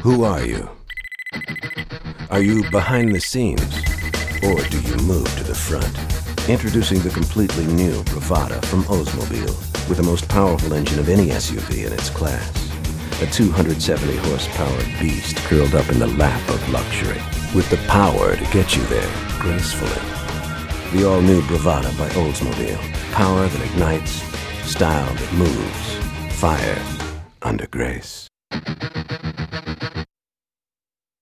Who are you? Are you behind the scenes, or do you move to the front? Introducing the completely new Bravada from Oldsmobile, with the most powerful engine of any SUV in its class. A 270 horsepower beast curled up in the lap of luxury, with the power to get you there gracefully. The all-new Bravada by Oldsmobile. Power that ignites, style that moves, fire under grace.